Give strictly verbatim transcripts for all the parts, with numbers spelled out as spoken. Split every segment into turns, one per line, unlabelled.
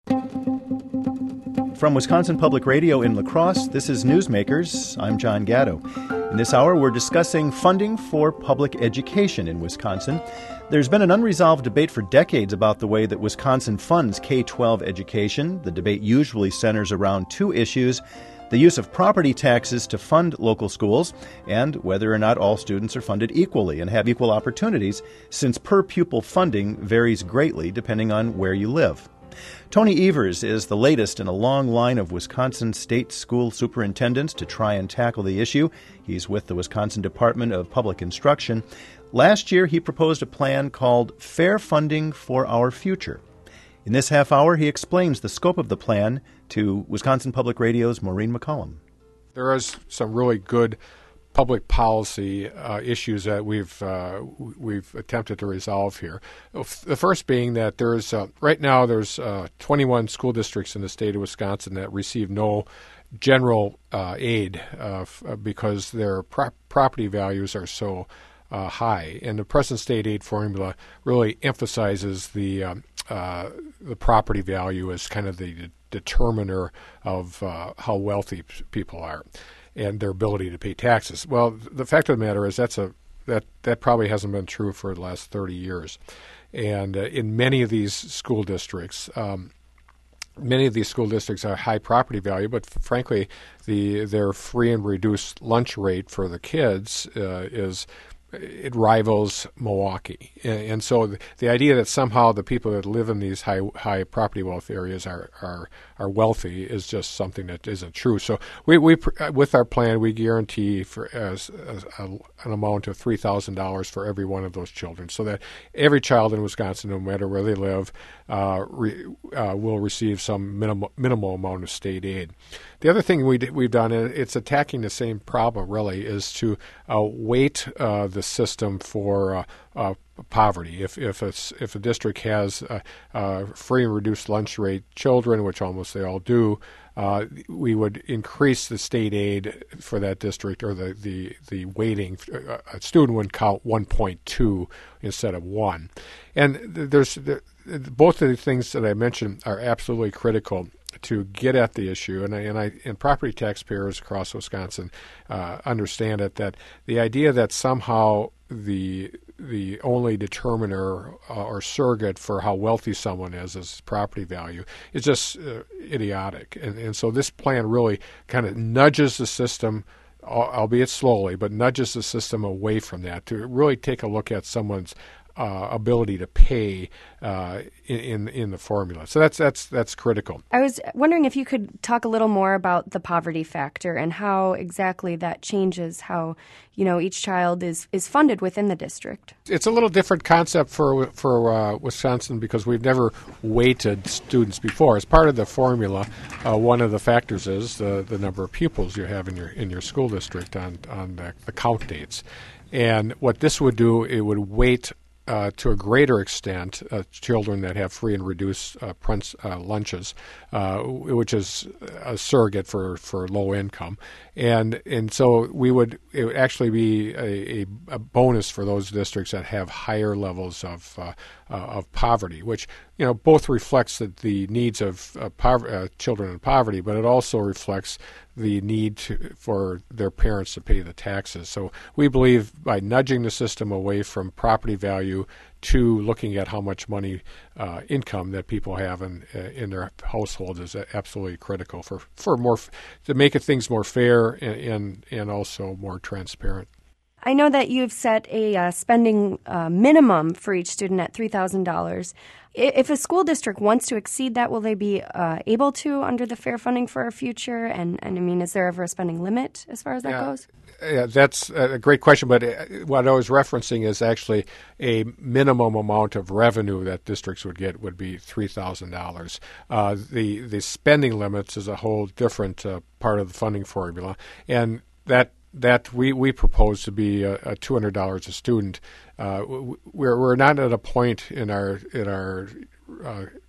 From Wisconsin Public Radio in La Crosse, this is Newsmakers. I'm John Gatto. In this hour, we're discussing funding for public education in Wisconsin. There's been an unresolved debate for decades about the way that Wisconsin funds K twelve education. The debate usually centers around two issues: the use of property taxes to fund local schools, and whether or not all students are funded equally and have equal opportunities, since per-pupil funding varies greatly depending on where you live. Tony Evers is the latest in a long line of Wisconsin state school superintendents to try and tackle the issue. He's with the Wisconsin Department of Public Instruction. Last year, he proposed a plan called Fair Funding for Our Future. In this half hour, he explains the scope of the plan to Wisconsin Public Radio's Maureen McCollum.
There is some really good public policy uh, issues that we've uh, we've attempted to resolve here. The first being that there's uh, right now there's uh, twenty-one school districts in the state of Wisconsin that receive no general uh, aid uh, f- because their pro- property values are so uh, high, and the present state aid formula really emphasizes the um, uh, the property value as kind of the de- determiner of uh, how wealthy p- people are and their ability to pay taxes. Well, the fact of the matter is that's a that that probably hasn't been true for the last thirty years, and uh, in many of these school districts, um, many of these school districts are high property value, but f- frankly, the their free and reduced lunch rate for the kids uh, is. It rivals Milwaukee, and so the idea that somehow the people that live in these high high property wealth areas are are, are wealthy is just something that isn't true. So we, we with our plan, we guarantee for as, as a, an amount of three thousand dollars for every one of those children, so that every child in Wisconsin, no matter where they live, uh, re, uh, will receive some minimal minimal amount of state aid. The other thing we d- we've done, and it's attacking the same problem really, is to uh, weight uh, the system for uh, uh, poverty. If if a, if a district has uh, uh, free and reduced lunch rate children, which almost they all do, uh, we would increase the state aid for that district, or the the, the weighting. A student would count one point two instead of one. And there's there, both of the things that I mentioned are absolutely critical to get at the issue, and I, and I and property taxpayers across Wisconsin uh, understand it, that the idea that somehow the the only determiner uh, or surrogate for how wealthy someone is is property value is just uh, idiotic, and and so this plan really kind of nudges the system, albeit slowly, but nudges the system away from that to really take a look at someone's Uh, ability to pay uh, in in the formula. So that's that's that's critical.
I was wondering if you could talk a little more about the poverty factor and how exactly that changes how, you know, each child is, is funded within the district.
It's a little different concept for for uh, Wisconsin because we've never weighted students before. As part of the formula, uh, one of the factors is the, the number of pupils you have in your in your school district on on the, the count dates. And what this would do, it would weight Uh, to a greater extent, uh, children that have free and reduced uh, prince, uh, lunches, uh, which is a surrogate for, for low income, and and so we would it would actually be a, a, a bonus for those districts that have higher levels of uh, uh, of poverty, which you know both reflects the, the needs of uh, pov- uh, children in poverty, but it also reflects the need to, for their parents to pay the taxes. So we believe by nudging the system away from property value to looking at how much money, uh, income that people have in uh, in their household is absolutely critical for, for more to make it things more fair and, and and also more transparent.
I know that you've set a uh, spending uh, minimum for each student at three thousand dollars. If a school district wants to exceed that, will they be uh, able to under the Fair Funding for Our Future? And, and I mean, is there ever a spending limit as far as that
yeah,
goes?
Yeah, that's a great question. But what I was referencing is actually a minimum amount of revenue that districts would get would be three thousand dollars. Uh, the the spending limits is a whole different uh, part of the funding formula, and that. That we, we propose to be a, a two hundred dollars a student. Uh, we're we're not at a point in our in our uh,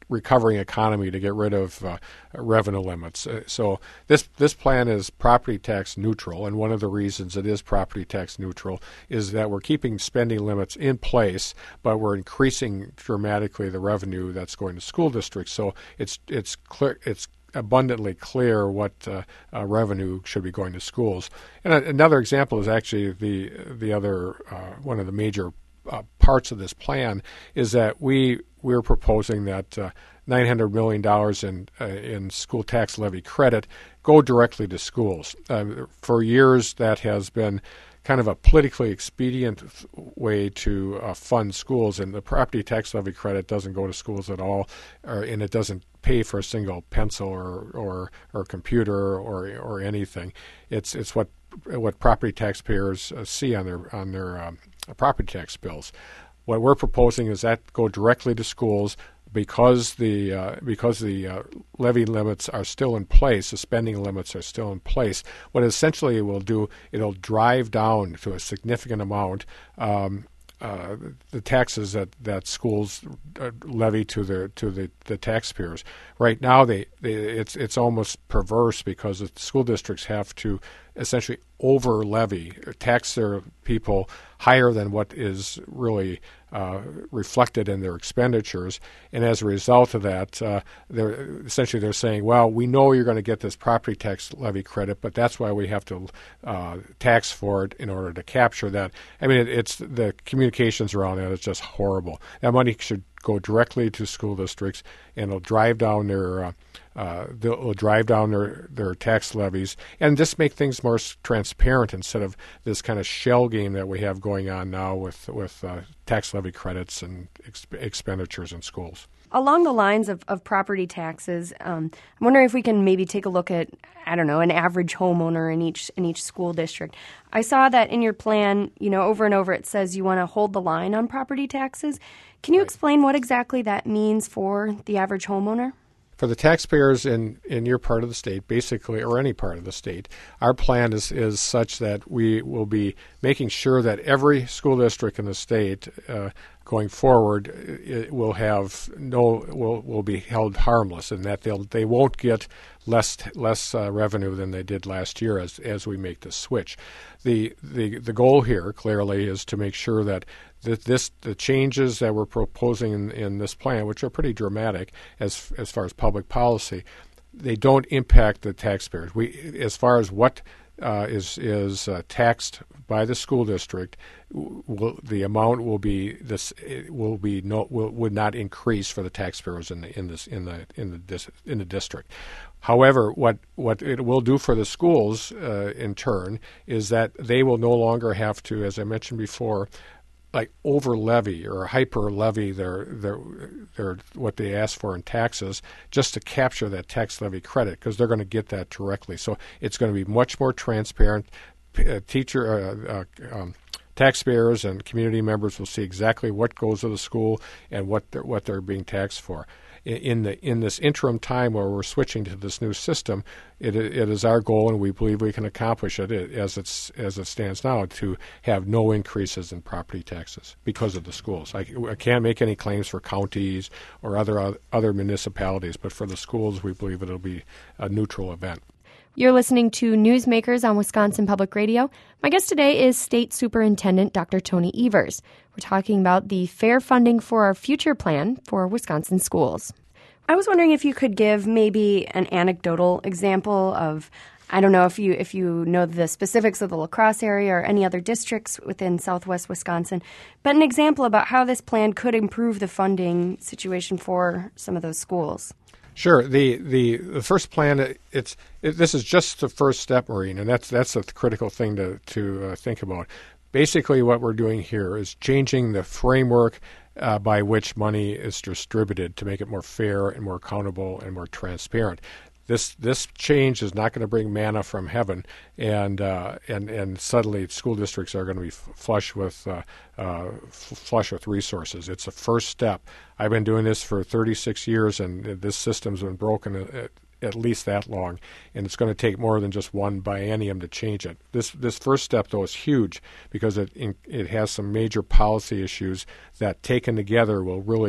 recovering economy to get rid of uh, revenue limits. Uh, so this this plan is property tax neutral, and one of the reasons it is property tax neutral is that we're keeping spending limits in place, but we're increasing dramatically the revenue that's going to school districts. So it's it's clear it's abundantly clear what uh, uh, revenue should be going to schools. And a, another example is actually the the other uh, one of the major uh, parts of this plan is that we we're proposing that uh, nine hundred million dollars in uh, in school tax levy credit go directly to schools. Uh, for years, that has been kind of a politically expedient way to uh, fund schools, and the property tax levy credit doesn't go to schools at all, or, and it doesn't pay for a single pencil or or, or computer or or anything. It's it's what what property taxpayers uh, see on their on their um, property tax bills. What we're proposing is that go directly to schools. Because the uh, because the uh, levy limits are still in place, the spending limits are still in place. What essentially it will do, it'll drive down to a significant amount um, uh, the taxes that, that schools uh, levy to their to the, the taxpayers. Right now, they, they it's it's almost perverse because the school districts have to essentially over levy or tax their people higher than what is really uh, reflected in their expenditures, and as a result of that, uh, they're essentially they're saying, well, we know you're going to get this property tax levy credit, but that's why we have to uh, tax for it in order to capture that. I mean, it, it's the communications around that is just horrible. That money should go directly to school districts, and it'll drive down their uh, uh, they'll drive down their, their tax levies and just make things more transparent instead of this kind of shell game that we have going on now with with uh, tax levy credits and ex- expenditures in schools.
Along the lines of, of property taxes, um, I'm wondering if we can maybe take a look at, I don't know, an average homeowner in each in each school district. I saw that in your plan, you know, over and over it says you want to hold the line on property taxes. Can you
Right.
explain what exactly that means for the average homeowner?
For the taxpayers in, in your part of the state, basically, or any part of the state, our plan is, is such that we will be making sure that every school district in the state uh, going forward it will have no will will be held harmless, and that they'll they won't get less less uh, revenue than they did last year as as we make this switch. The the the goal here clearly is to make sure that that this the changes that we're proposing in, in this plan, which are pretty dramatic as as far as public policy, they don't impact the taxpayers. We as far as what uh, is is uh, taxed by the school district, will, the amount will be this will be no will, would not increase for the taxpayers in the in this in the in the dis, in the district. However, what what it will do for the schools uh, in turn is that they will no longer have to, as I mentioned before, like over levy or hyper levy their their their what they ask for in taxes just to capture that tax levy credit, because they're going to get that directly. So it's going to be much more transparent. Uh, teacher, uh, uh, um, taxpayers and community members will see exactly what goes to the school and what they're, what they're being taxed for. In the in this interim time where we're switching to this new system, it it is our goal, and we believe we can accomplish it as it's as it stands now, to have no increases in property taxes because of the schools. I, I can't make any claims for counties or other other municipalities, but for the schools, we believe it'll be a neutral event.
You're listening to Newsmakers on Wisconsin Public Radio. My guest today is State Superintendent Doctor Tony Evers. We're talking about the fair funding for our future plan for Wisconsin schools. I was wondering if you could give maybe an anecdotal example of, I don't know if you if you know the specifics of the La Crosse area or any other districts within southwest Wisconsin, but an example about how this plan could improve the funding situation for some of those schools.
Sure. The, the the first plan, it's it, this is just the first step, Maureen, and that's that's a critical thing to to uh, think about. Basically, what we're doing here is changing the framework uh, by which money is distributed to make it more fair and more accountable and more transparent. This this change is not going to bring manna from heaven, and uh, and and suddenly school districts are going to be f- flush with uh, uh, f- flush with resources. It's a first step. I've been doing this for thirty-six years, and this system's been broken at, at least that long, and it's going to take more than just one biennium to change it. This this first step, though, is huge because it it has some major policy issues that, taken together, will really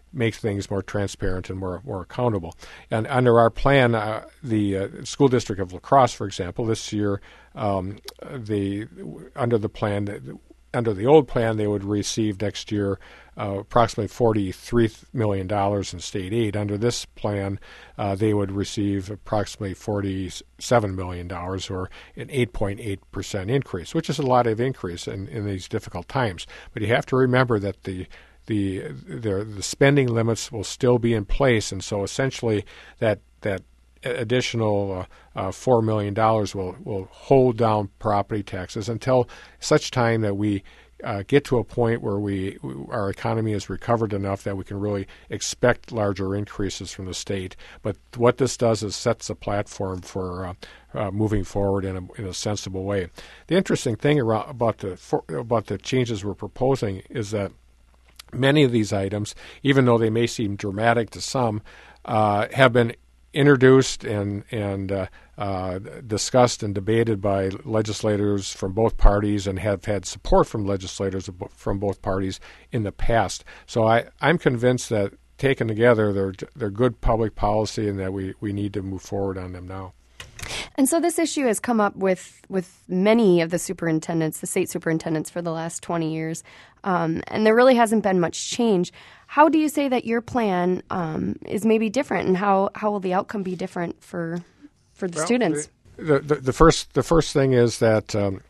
make things more transparent and more more accountable. And under our plan, uh, the uh, school district of La Crosse, for example, this year, um, the under the plan, under the old plan, they would receive next year uh, approximately forty-three million dollars in state aid. Under this plan, uh, they would receive approximately forty-seven million dollars, or an eight point eight percent increase, which is a lot of increase in, in these difficult times. But you have to remember that the the the, the spending limits will still be in place, and so essentially that that additional uh, uh, four million dollars will, will hold down property taxes until such time that we uh, get to a point where we our economy is recovered enough that we can really expect larger increases from the state. But what this does is sets a platform for uh, uh, moving forward in a, in a sensible way. The interesting thing around, about the for, about the changes we're proposing is that many of these items, even though they may seem dramatic to some, uh, have been introduced and and uh, uh, discussed and debated by legislators from both parties, and have had support from legislators from both parties in the past. So I, I'm convinced that taken together, they're they're good public policy, and that we, we need to move forward on them now.
And so this issue has come up with, with many of the superintendents, the state superintendents, for the last twenty years, um, and there really hasn't been much change. How do you say that your plan um, is maybe different, and how, how will the outcome be different for for the
well,
students?
The, the, the first the first thing is that um,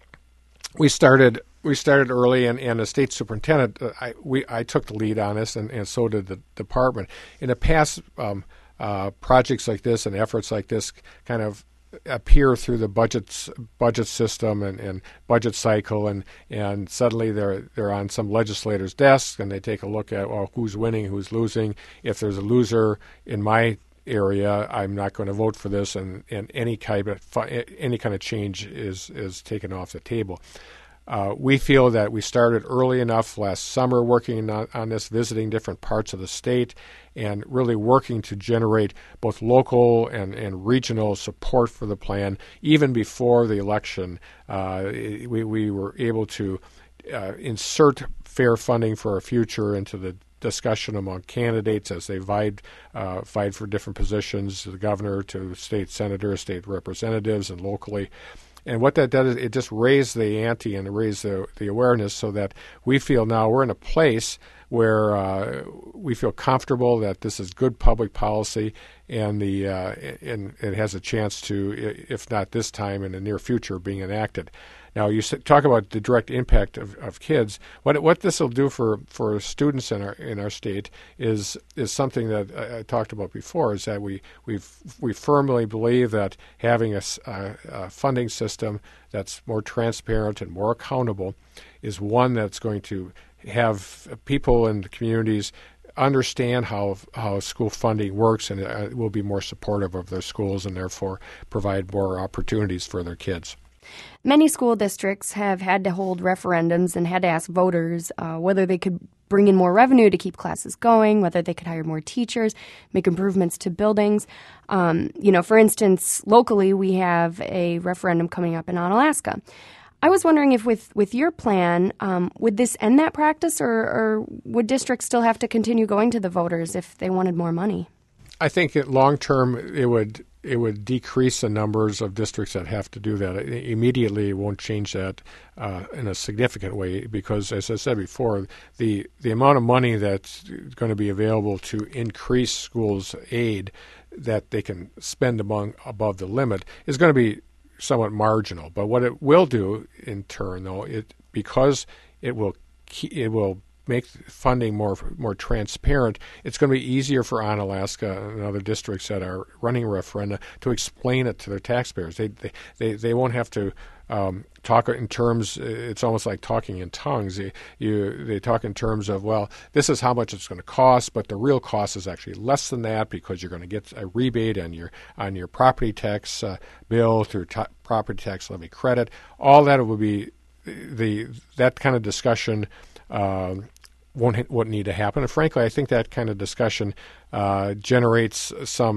we started we started early, and, and the state superintendent, uh, I we I took the lead on this, and, and so did the department. In the past, um, uh, projects like this and efforts like this kind of appear through the budgets budget system and, and budget cycle, and, and suddenly they're they're on some legislator's desk, and they take a look at, well, who's winning, who's losing. If there's a loser in my area, I'm not going to vote for this, and, and any kind of any kind of change is is taken off the table. Uh, we feel that we started early enough last summer working on, on this, visiting different parts of the state, and really working to generate both local and, and regional support for the plan. Even before the election, uh, we, we were able to uh, insert fair funding for our future into the discussion among candidates as they vied uh, vied for different positions, the governor to state senators, state representatives, and locally. And what that does is it just raised the ante and raised the, the awareness, so that we feel now we're in a place where uh, we feel comfortable that this is good public policy, and the uh, and it has a chance to, if not this time, in the near future, being enacted. Now, you talk about the direct impact of, of kids. What what this will do for, for students in our in our state is is something that I, I talked about before. Is that we we we firmly believe that having a, a, a funding system that's more transparent and more accountable is one that's going to have people in the communities understand how how school funding works, and it will be more supportive of their schools, and therefore provide more opportunities for their kids.
Many school districts have had to hold referendums and had to ask voters uh, whether they could bring in more revenue to keep classes going, whether they could hire more teachers, make improvements to buildings. Um, you know, for instance, locally we have a referendum coming up in Onalaska. I was wondering if with, with your plan, um, would this end that practice, or, or would districts still have to continue going to the voters if they wanted more money?
I think that long term it would it would decrease the numbers of districts that have to do that. It immediately, it won't change that uh, in a significant way, because, as I said before, the the amount of money that's going to be available to increase schools' aid that they can spend among above the limit is going to be somewhat marginal. But what it will do in turn, though, it because it will it will make funding more more transparent, it's going to be easier for Onalaska and other districts that are running referenda to explain it to their taxpayers. They they they, they won't have to um, talk in terms. It's almost like talking in tongues. You, you they talk in terms of, well, this is how much it's going to cost, but the real cost is actually less than that, because you're going to get a rebate on your on your property tax uh, bill through t- property tax levy credit. All that will be the that kind of discussion. Um, Won't, won't need to happen. And frankly, I think that kind of discussion uh, generates some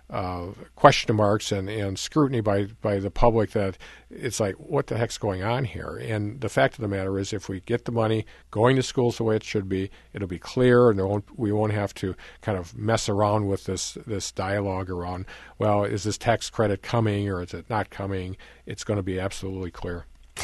uh, question marks and, and scrutiny by, by the public that it's like, what the heck's going on here? And the fact of the matter is, if we get the money going to schools the way it should be, it'll be clear, and there won't, we won't have to kind of mess around with this this dialogue around, well, is this tax credit coming or is it not coming? It's going to be absolutely clear.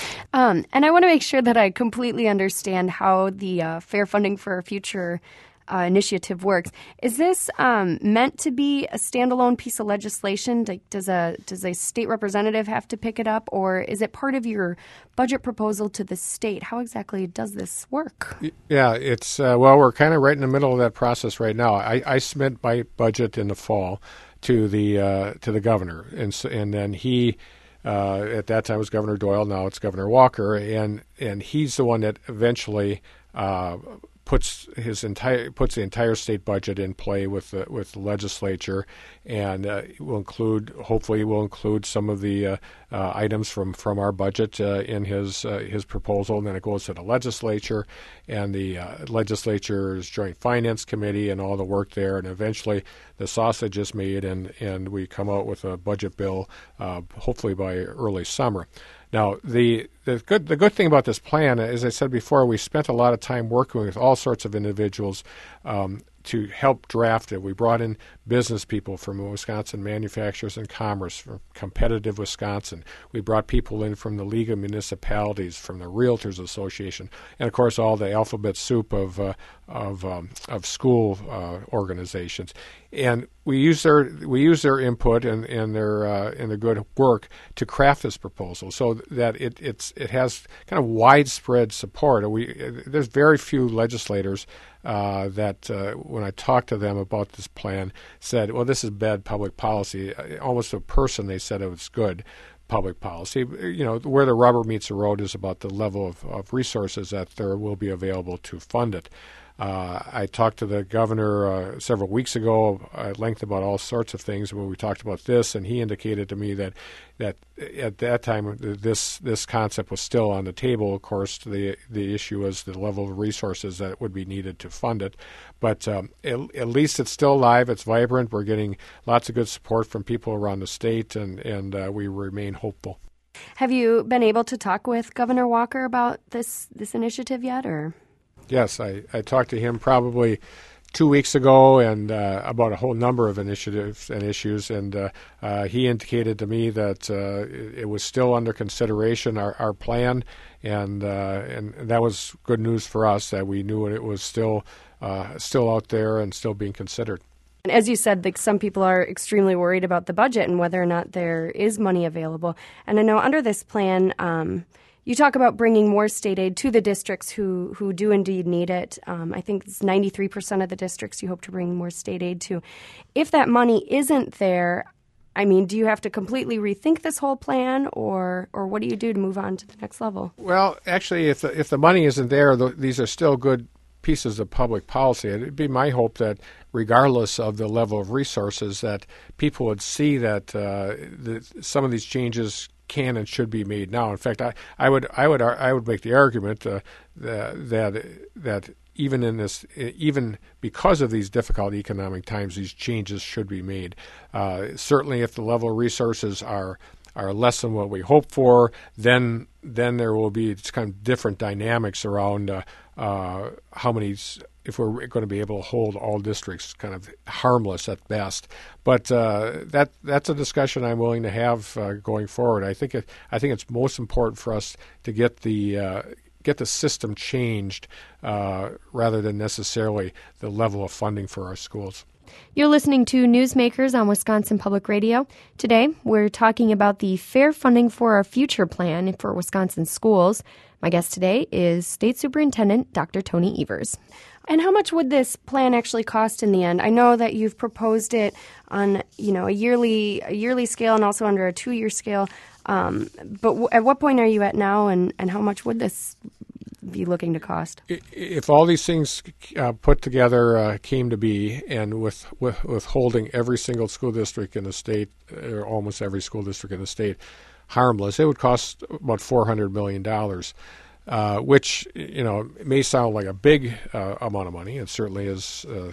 Um, and I want to make sure that I completely understand how the uh, Fair Funding for Our Future Uh, initiative works. Is this um, meant to be a standalone piece of legislation? Like, does a does a state representative have to pick it up, or is it part of your budget proposal to the state? How exactly does this work?
Yeah, it's uh, well, we're kind of right in the middle of that process right now. I, I submit my budget in the fall to the uh, to the governor, and so, and then he. Uh, at that time it was Governor Doyle. Now it's Governor Walker, and and he's the one that eventually uh, puts his entire puts the entire state budget in play with the with the legislature, and uh, will include hopefully will include some of the uh, uh, items from, from our budget uh, in his uh, his proposal, and then it goes to the legislature and the uh, legislature's Joint Finance Committee and all the work there, and eventually the sausage is made, and, and we come out with a budget bill uh, hopefully by early summer. Now, the the good the good thing about this plan, as I said before, we spent a lot of time working with all sorts of individuals um, to help draft it. We brought in business people from Wisconsin Manufacturers and Commerce, from Competitive Wisconsin. We brought people in from the League of Municipalities, from the Realtors Association, and of course all the alphabet soup of uh, of um, of school uh, organizations. And we use their we use their input and, and their uh, and their good work to craft this proposal so that it it's it has kind of widespread support. We there's very few legislators uh, that uh, when I talked to them about this plan said, well, this is bad public policy. Almost to a person they said it was good public policy. You know, where the rubber meets the road is about the level of, of resources that there will be available to fund it. Uh, I talked to the governor uh, several weeks ago at length about all sorts of things when we talked about this, and he indicated to me that that at that time this this concept was still on the table. Of course, the the issue was the level of resources that would be needed to fund it. But um, at, at least it's still alive. It's vibrant. We're getting lots of good support from people around the state, and, and uh, we remain hopeful.
Have you been able to talk with Governor Walker about this, this initiative yet, or...?
Yes, I, I talked to him probably two weeks ago and uh, about a whole number of initiatives and issues, and uh, uh, he indicated to me that uh, it, it was still under consideration, our, our plan, and uh, and that was good news for us that we knew it was still uh, still out there and still being considered.
And as you said, like, some people are extremely worried about the budget and whether or not there is money available. And I know under this plan, um, you talk about bringing more state aid to the districts who, who do indeed need it. Um, I think it's ninety-three percent of the districts you hope to bring more state aid to. If that money isn't there, I mean, do you have to completely rethink this whole plan, or or what do you do to move on to the next level?
Well, actually, if the, if the money isn't there, th- these are still good pieces of public policy. It'd be my hope that regardless of the level of resources, that people would see that, uh, that some of these changes can and should be made now. In fact, I, I would I would I would make the argument uh, that that that even in this even because of these difficult economic times, these changes should be made. Uh, certainly, if the level of resources are are less than what we hope for, then then there will be kind of different dynamics around uh, uh, how many. If we're going to be able to hold all districts kind of harmless at best, but uh, that that's a discussion I'm willing to have uh, going forward. I think it, I think it's most important for us to get the uh, get the system changed uh, rather than necessarily the level of funding for our schools.
You're listening to Newsmakers on Wisconsin Public Radio. Today, we're talking about the Fair Funding for Our Future plan for Wisconsin schools. My guest today is State Superintendent Doctor Tony Evers. And how much would this plan actually cost in the end? I know that you've proposed it on, you know, a yearly a yearly scale and also under a two-year scale. Um, but w- at what point are you at now, and, and how much would this be looking to cost?
If all these things uh, put together uh, came to be, and with, with with holding every single school district in the state, or almost every school district in the state, harmless, it would cost about four hundred million dollars. Uh, which, you know, may sound like a big uh, amount of money. It certainly is, uh,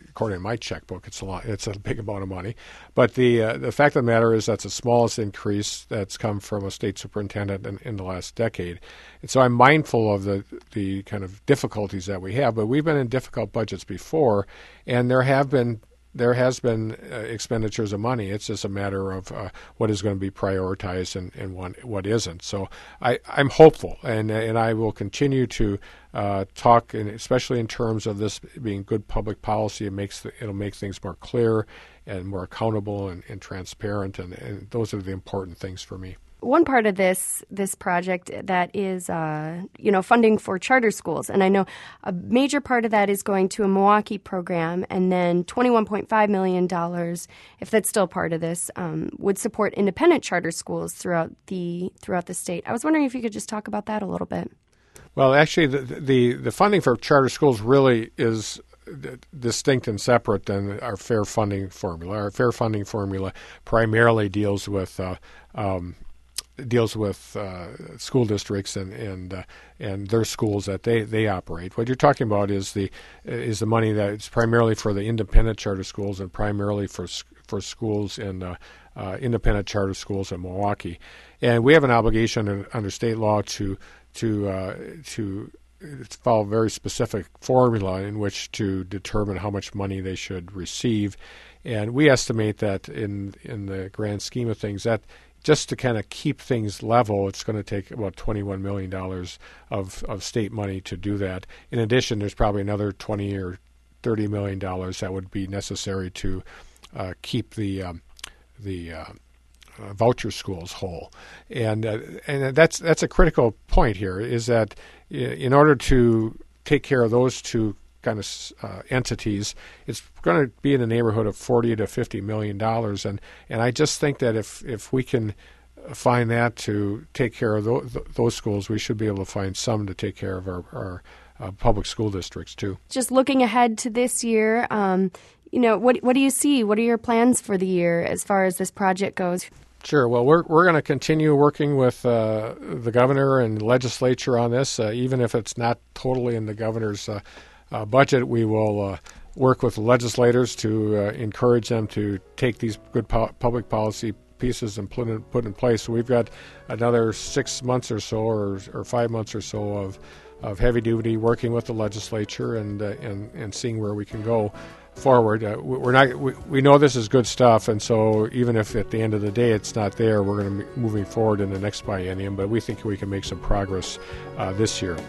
according to my checkbook, it's a lot. It's a big amount of money. But the uh, the fact of the matter is that's the smallest increase that's come from a state superintendent in, in the last decade. And so I'm mindful of the the kind of difficulties that we have. But we've been in difficult budgets before, and there have been. There has been uh, expenditures of money. It's just a matter of uh, what is going to be prioritized and, and what, what isn't. So I, I'm hopeful, and and I will continue to uh, talk, and especially in terms of this being good public policy. It makes the, it'll make things more clear and more accountable and, and transparent, and, and those are the important things for me.
One part of this this project that is, uh, you know, funding for charter schools, and I know a major part of that is going to a Milwaukee program, and then twenty-one point five million dollars, if that's still part of this, um, would support independent charter schools throughout the throughout the state. I was wondering if you could just talk about that a little bit.
Well, actually, the the, the funding for charter schools really is distinct and separate than our fair funding formula. Our fair funding formula primarily deals with uh, um, deals with uh, school districts and and uh, and their schools that they, they operate. What you're talking about is the is the money that is primarily for the independent charter schools and primarily for for schools in uh, uh, independent charter schools in Milwaukee. And we have an obligation under, under state law to to uh, to follow a very specific formula in which to determine how much money they should receive. And we estimate that in in the grand scheme of things, that just to kind of keep things level, it's going to take about twenty-one million dollars of, of state money to do that. In addition, there's probably another twenty or thirty million dollars that would be necessary to uh, keep the um, the uh, uh, voucher schools whole. And uh, and that's that's a critical point here, is that in order to take care of those two kind of uh, entities, it's going to be in the neighborhood of forty to fifty million dollars, and and I just think that if if we can find that to take care of those, those schools, we should be able to find some to take care of our, our uh, public school districts too. Just
looking ahead to this year, um, you know, what what do you see? What are your plans for the year as far as this project goes?
Sure. Well, we're we're going to continue working with uh, the governor and legislature on this, uh, even if it's not totally in the governor's uh, Uh, budget. We will uh, work with legislators to uh, encourage them to take these good po- public policy pieces and put in, put in place. So we've got another six months or so, or, or five months or so of of heavy duty working with the legislature and uh, and and seeing where we can go forward. Uh, we're not. We, we know this is good stuff, and so even if at the end of the day it's not there, we're going to be moving forward in the next biennium. But we think we can make some progress uh, this year.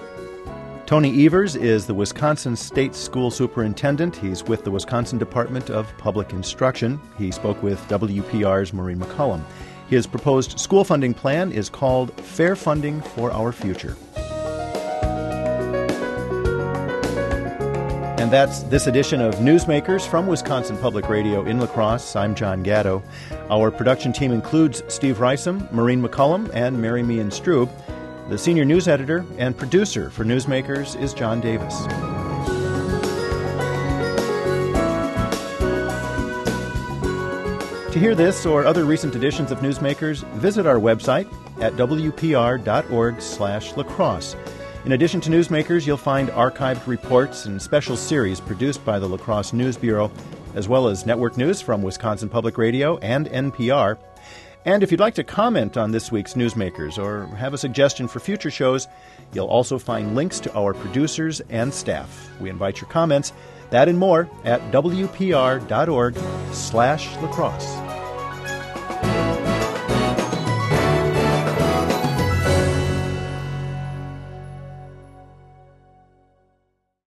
Tony Evers is the Wisconsin State School Superintendent. He's with the Wisconsin Department of Public Instruction. He spoke with W P R's Maureen McCullum. His proposed school funding plan is called Fair Funding for Our Future. And that's this edition of Newsmakers from Wisconsin Public Radio in La Crosse. I'm John Gatto. Our production team includes Steve Rysam, Maureen McCullum, and Mary Meehan Strube. The senior news editor and producer for Newsmakers is John Davis. To hear this or other recent editions of Newsmakers, visit our website at w p r dot org slash lacrosse. In addition to Newsmakers, you'll find archived reports and special series produced by the La Crosse News Bureau, as well as network news from Wisconsin Public Radio and N P R. And if you'd like to comment on this week's Newsmakers or have a suggestion for future shows, you'll also find links to our producers and staff. We invite your comments, that and more, at w p r dot org slash lacrosse.